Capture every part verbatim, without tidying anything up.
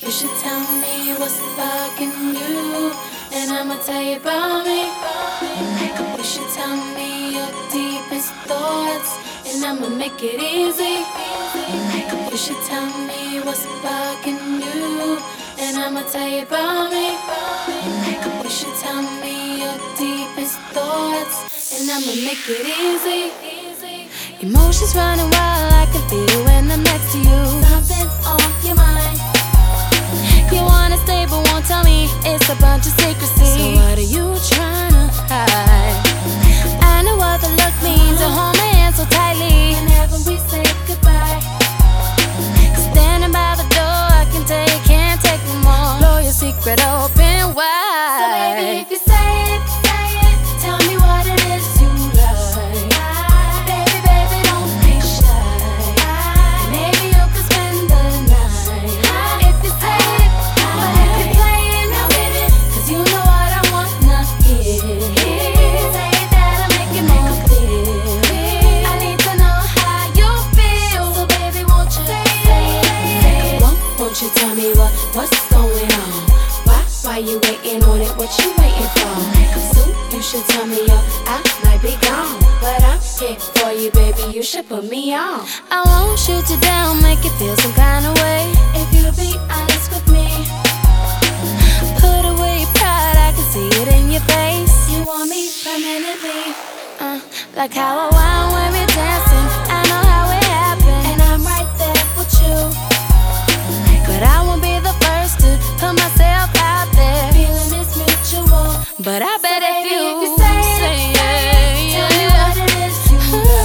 You should tell me what's bugging you, and I'ma tell you about me. You should tell me your deepest thoughts, and I'ma make it easy. You should tell me what's bugging you, and I'ma tell you about me. You should tell me your deepest thoughts, and I'ma make it easy. Emotions running wild, I can feel it when I'm next to you. Something's on your mind. You wanna stay but won't tell me, it's a bunch of secrecy. So what are you trying to hide? I know what the look means, to hold my hand so tightly whenever we say goodbye. Standing by the door, I can tell you can't take no more. Blow your secret open wide. So baby, if you say it, say it, tell me what it is you like. Baby, baby, don't be shy. Maybe you could spend the night. If you say it, but if you're playing now with it, cause you know what I wanna hear. Say that I make it more clear. I need to know how you feel. So baby, won't you say it? Won't, won't you tell me what, what's going on? Why, why you waiting on it? What you waiting for? Soon you should tell me, yo, I might be gone, but I'm here for you, baby, you should put me on. I won't shoot you down, make you feel some kind of way. If you be honest with me, put away your pride, I can see it in your face. You want me permanently, uh, like how I whine when we're dancing. I know how it happened, and I'm right there with you. But I won't be the first to put myself out there. Feeling is mutual, but I bet so if, you if you say it, say it, tell me what it is you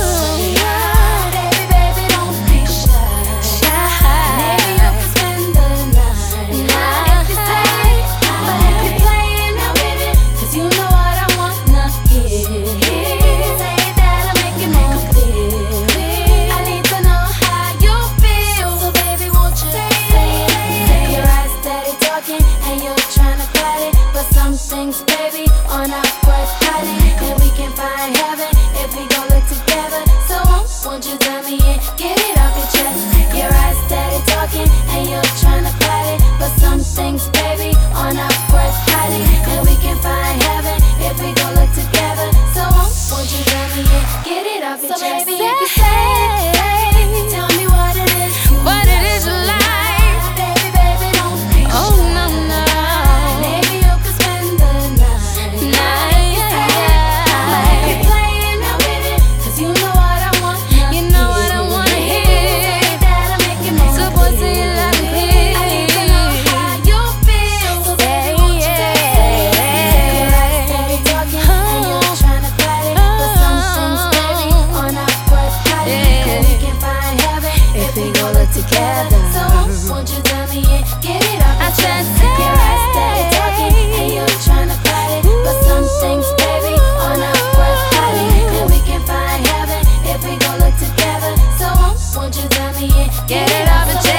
like. Baby, baby, don't be shy. Maybe you can spend the night. If you say it, but if you're playing now with it, cause you know what I wanna hear. Say that I make it more clear. I need to know how you feel. So baby, won't you say it? Your eyes steady talking and you're trying to fight it, but some things, baby, are not worth hiding. And we can find heaven if we gon' look together. So won't, won't you tell me and get it off your chest? Your eyes steady talking and you're trying to fight it, but some things, baby, are not worth hiding. And we can find heaven if we gon' look together. So won't, won't you tell me and get it off your so chest? Baby, if you say it, say it, tell me what it is you what it is you like. Baby, baby, don't be shy. Oh no, no. Maybe you could spend the night. Night, yeah. But if you're playing now with it, cause you know what I want. You know what I wanna hear. Say that I make it more so boy, say it loud and clear. I need to know how you feel. So baby, won't you say it? Your eyes steady talking and you're trying to fight it, but some things, baby, are not worth hiding. And we can find heaven if we gon' look together. So won't you tell me and get it off your chest? Your eyes steady talking and you're trying to fight it, but some things, baby, are not worth hiding. And we can find heaven if we gon' look together. So won't you tell me and get it off your chest?